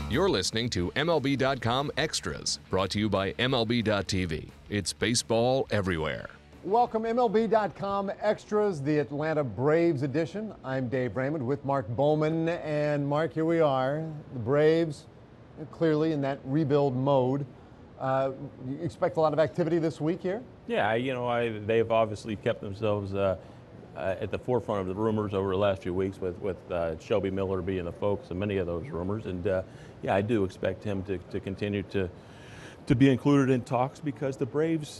You're listening to MLB.com Extras, brought to you by MLB.tv. It's baseball everywhere. Welcome, MLB.com Extras, the Atlanta Braves edition. I'm Dave Raymond with Mark Bowman. And Mark, here we are. The Braves clearly in that rebuild mode. You expect a lot of activity this week here? Yeah, they've obviously kept themselves at the forefront of the rumors over the last few weeks with Shelby Miller being the focus of many of those rumors. And yeah, I do expect him to continue to be included in talks because the Braves,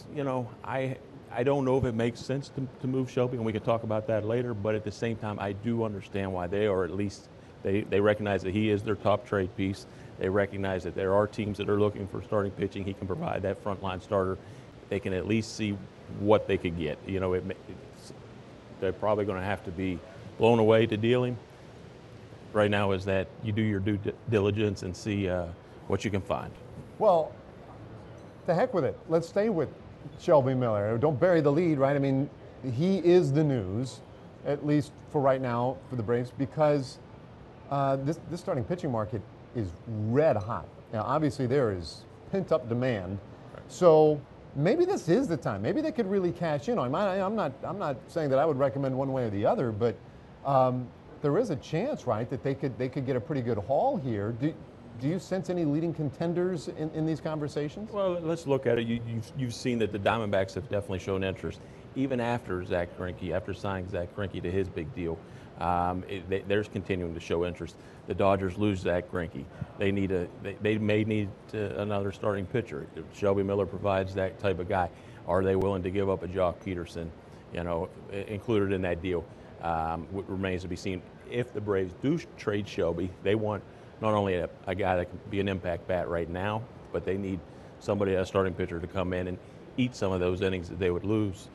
I don't know if it makes sense to move Shelby, and we can talk about that later, but at the same time, I do understand why they are, at least they recognize that he is their top trade piece. They recognize that there are teams that are looking for starting pitching. He can provide that frontline starter. They can at least see what they could get. They're probably going to have to be blown away to deal him. Right now is that you do your due diligence and see what you can find. Well, the heck with it. Let's stay with Shelby Miller. Don't bury the lead, right? I mean, he is the news, at least for right now, for the Braves, because this starting pitching market is red hot. Now, obviously, there is pent-up demand. Right. So maybe this is the time. Maybe they could really cash in on him. I'm not saying that I would recommend one way or the other, but there is a chance, right, that they could get a pretty good haul here. Do you sense any leading contenders in these conversations? Well, let's look at it. You've seen that the Diamondbacks have definitely shown interest, even after signing Zach Greinke to his big deal. They're continuing to show interest. The Dodgers lose Zach Greinke. They may need another starting pitcher. If Shelby Miller provides that type of guy, are they willing to give up a Jock Peterson, included in that deal? What remains to be seen. If the Braves do trade Shelby, they want not only a guy that can be an impact bat right now, but they need somebody, a starting pitcher, to come in and eat some of those innings that they would lose,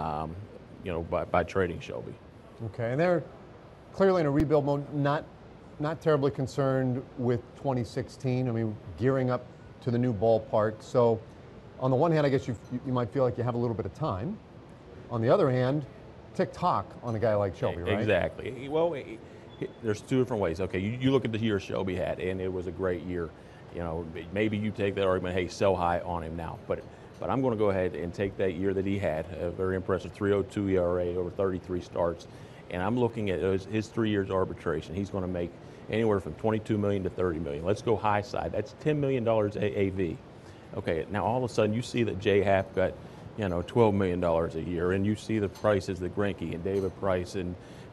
by trading Shelby. Okay, and they're clearly in a rebuild mode, not terribly concerned with 2016. I mean, gearing up to the new ballpark. So on the one hand, I guess you might feel like you have a little bit of time. On the other hand, tick-tock on a guy like Shelby, right? Exactly. Well, there's two different ways. Okay, you look at the year Shelby had, and it was a great year. Maybe you take that argument, hey, sell high on him now. But I'm going to go ahead and take that year that he had, a very impressive 3.02 ERA over 33 starts, and I'm looking at his 3 years arbitration. He's going to make anywhere from $22 million to $30 million. Let's go high side. That's $10 million AAV. Okay, now all of a sudden you see that Jay Happ got, $12 million a year, and you see the prices that Greinke and David Price and,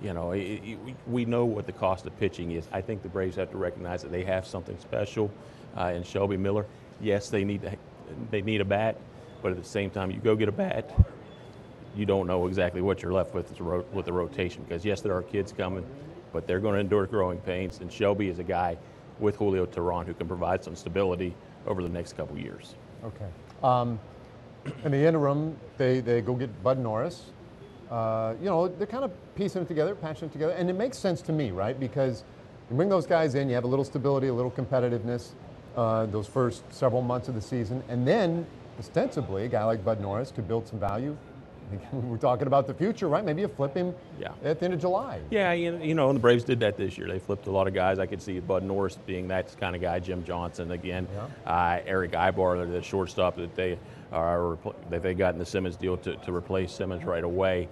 we know what the cost of pitching is. I think the Braves have to recognize that they have something special in Shelby Miller. Yes, they need a bat, but at the same time, you go get a bat, you don't know exactly what you're left with the rotation. Because yes, there are kids coming, but they're going to endure growing pains. And Shelby is a guy with Julio Teheran who can provide some stability over the next couple years. Okay. In the interim, they go get Bud Norris. They're kind of piecing it together, patching it together, and it makes sense to me, right? Because you bring those guys in, you have a little stability, a little competitiveness those first several months of the season, and then ostensibly a guy like Bud Norris could build some value. We're talking about the future, right? Maybe you flip him at the end of July. Yeah, and the Braves did that this year. They flipped a lot of guys. I could see Bud Norris being that kind of guy. Jim Johnson again. Yeah. Eric Ibar, the shortstop that they got in the Simmons deal to replace Simmons right away.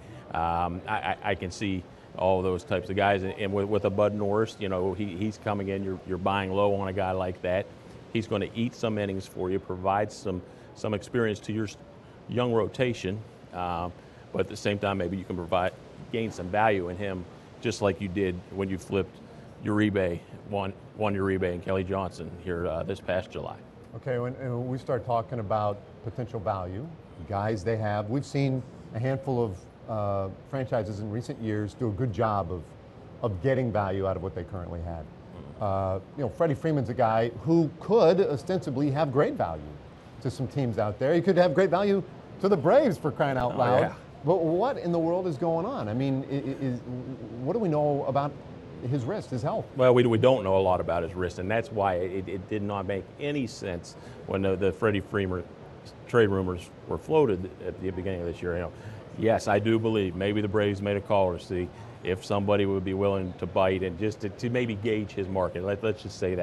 I can see all those types of guys. And with a Bud Norris, he's coming in. You're buying low on a guy like that. He's going to eat some innings for you, provide some experience to your young rotation. But at the same time, maybe you can gain some value in him, just like you did when you flipped Uribe, Juan Uribe and Kelly Johnson here this past July. Okay, when we start talking about potential value, guys they have, we've seen a handful of franchises in recent years do a good job of getting value out of what they currently had. Freddie Freeman's a guy who could ostensibly have great value to some teams out there. He could have great value to the Braves, for crying out loud. Yeah. But what in the world is going on? I mean, what do we know about his wrist, his health? Well, we don't know a lot about his wrist, and that's why it did not make any sense when the Freddie Freeman trade rumors were floated at the beginning of this year. Yes, I do believe maybe the Braves made a call to see if somebody would be willing to bite and just to maybe gauge his market. Let's just say that.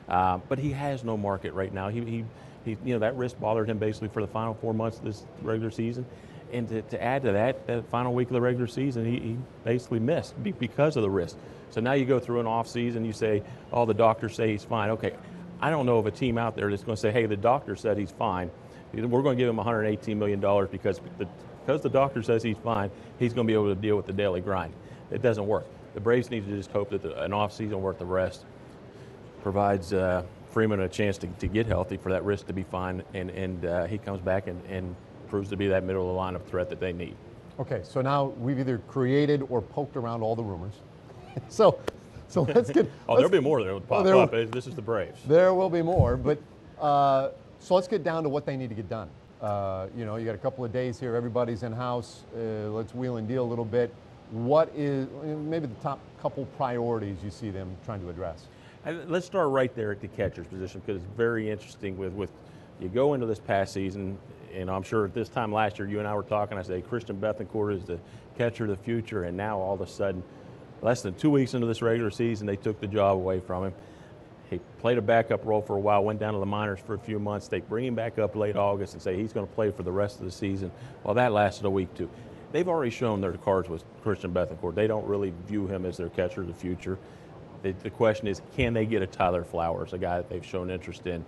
But he has no market right now. He that wrist bothered him basically for the final 4 months of this regular season. And to add to that final week of the regular season, he basically missed because of the wrist. So now you go through an off season, you say, oh, the doctors say he's fine. Okay, I don't know of a team out there that's going to say, hey, the doctor said he's fine. We're going to give him $118 million because the doctor says he's fine, he's going to be able to deal with the daily grind. It doesn't work. The Braves need to just hope that an off season worth of rest provides Freeman a chance to get healthy for that wrist to be fine, and he comes back and proves to be that middle of the lineup threat that they need. Okay, so now we've either created or poked around all the rumors. so let's get. There'll be more that will pop up. This is the Braves. There will be more, but so let's get down to what they need to get done. You got a couple of days here. Everybody's in house. Let's wheel and deal a little bit. What is maybe the top couple priorities you see them trying to address? Let's start right there at the catcher's position because it's very interesting. With you go into this past season, and I'm sure at this time last year you and I were talking. I said Christian Bethancourt is the catcher of the future, and now all of a sudden, less than 2 weeks into this regular season, they took the job away from him. He played a backup role for a while, went down to the minors for a few months. They bring him back up late August and say he's going to play for the rest of the season. Well, that lasted a week too. They've already shown their cards with Christian Bethancourt. They don't really view him as their catcher of the future. The question is, can they get a Tyler Flowers, a guy that they've shown interest in,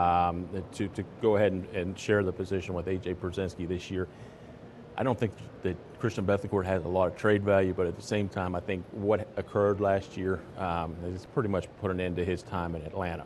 to go ahead and share the position with A.J. Pierzynski this year? I don't think that Christian Bethancourt has a lot of trade value, but at the same time, I think what occurred last year has pretty much put an end to his time in Atlanta.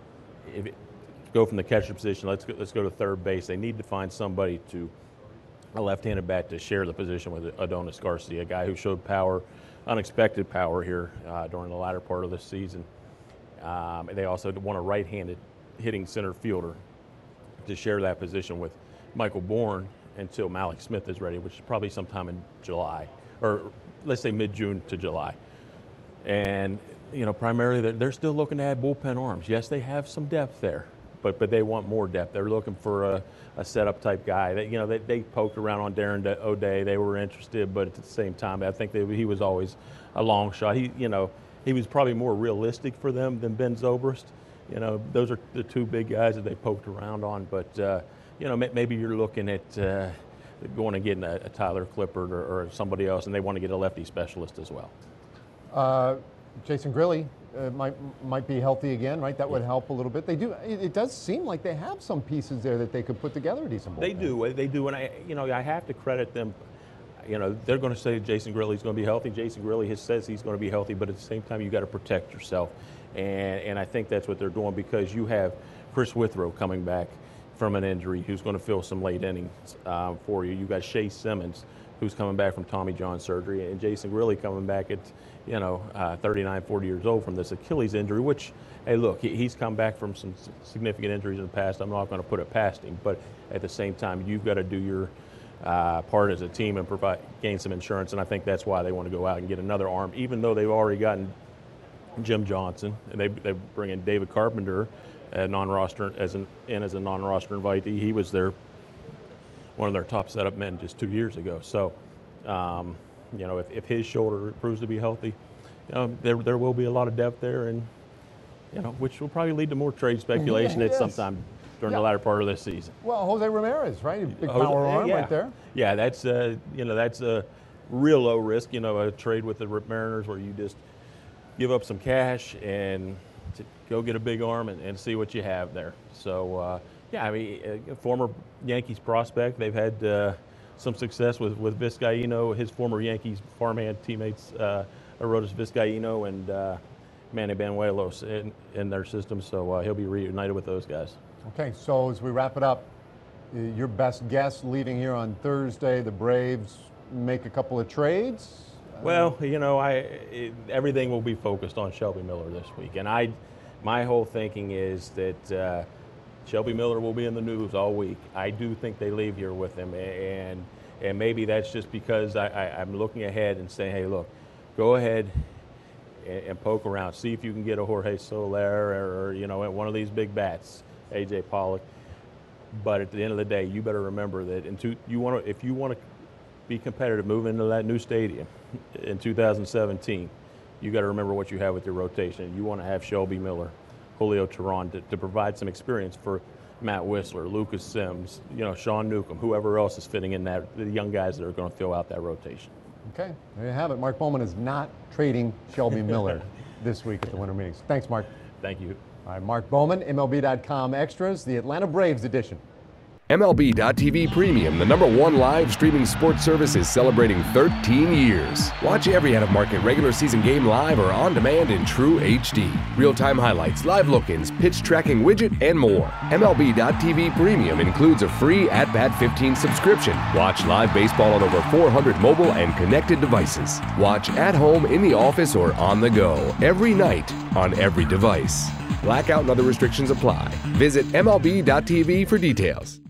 Go from the catcher position, let's go to third base. They need to find somebody a left-handed bat to share the position with Adonis Garcia, a guy who showed power, unexpected power here during the latter part of this season. They also want a right-handed hitting center fielder to share that position with Michael Bourne until Malik Smith is ready, which is probably sometime in July, or let's say mid-June to July. And, primarily they're still looking to add bullpen arms. Yes, they have some depth there, but they want more depth. They're looking for a setup type guy. They poked around on Darren O'Day. They were interested, but at the same time, I think he was always a long shot. He was probably more realistic for them than Ben Zobrist. Those are the two big guys that they poked around on, but maybe you're looking at going and getting a Tyler Clippard or somebody else, and they want to get a lefty specialist as well. Jason Grilli might be healthy again, right? That would help a little bit. They do. It does seem like they have some pieces there that they could put together a decent bullpen. They do, and I have to credit them. They're going to say Jason Grilli's going to be healthy. Jason Grilli says he's going to be healthy, but at the same time, you got to protect yourself, and I think that's what they're doing because you have Chris Withrow coming back from an injury who's going to fill some late innings for you. You got Shea Simmons who's coming back from Tommy John surgery, and Jason Grilli coming back at 39, 40 years old from this Achilles injury, which, hey, look, he's come back from some significant injuries in the past. I'm not going to put it past him, but at the same time, you've got to do your part as a team and gain some insurance, and I think that's why they want to go out and get another arm, even though they've already gotten Jim Johnson, and they bring in David Carpenter, non-roster as a non-roster invitee. He was one of their top setup men just 2 years ago. So, if his shoulder proves to be healthy, there will be a lot of depth there, and which will probably lead to more trade speculation at some time during the latter part of this season. Well, Jose Ramirez, right? Big power arm right there. Yeah, that's a real low risk. A trade with the Mariners where you just give up some cash and to go get a big arm and see what you have there. So, former Yankees prospect. They've had some success with Vizcaino, his former Yankees farmhand teammates, Arodys Vizcaino and Manny Banuelos in their system. So he'll be reunited with those guys. Okay, so as we wrap it up, your best guess leaving here on Thursday, the Braves make a couple of trades? Well, everything will be focused on Shelby Miller this week. And my whole thinking is that Shelby Miller will be in the news all week. I do think they leave here with him. And maybe that's just because I'm looking ahead and saying, hey, look, go ahead and poke around. See if you can get a Jorge Soler or one of these big bats, A.J. Pollock. But at the end of the day, you better remember that if you want to be competitive, move into that new stadium in 2017, you got to remember what you have with your rotation. You want to have Shelby Miller Julio Teheran to provide some experience for Matt Whistler, Lucas Sims, Sean Newcomb, whoever else is fitting in that, the young guys that are going to fill out that rotation. Okay, there you have it. Mark Bowman is not trading Shelby Miller this week at the winter meetings. Thanks, Mark. Thank you. All right, Mark Bowman, MLB.com Extras, the Atlanta Braves edition. MLB.tv Premium, the #1 live streaming sports service, is celebrating 13 years. Watch every out-of-market regular season game live or on demand in true HD. Real-time highlights, live look-ins, pitch tracking widget, and more. MLB.tv Premium includes a free At-Bat 15 subscription. Watch live baseball on over 400 mobile and connected devices. Watch at home, in the office, or on the go, every night, on every device. Blackout and other restrictions apply. Visit MLB.tv for details.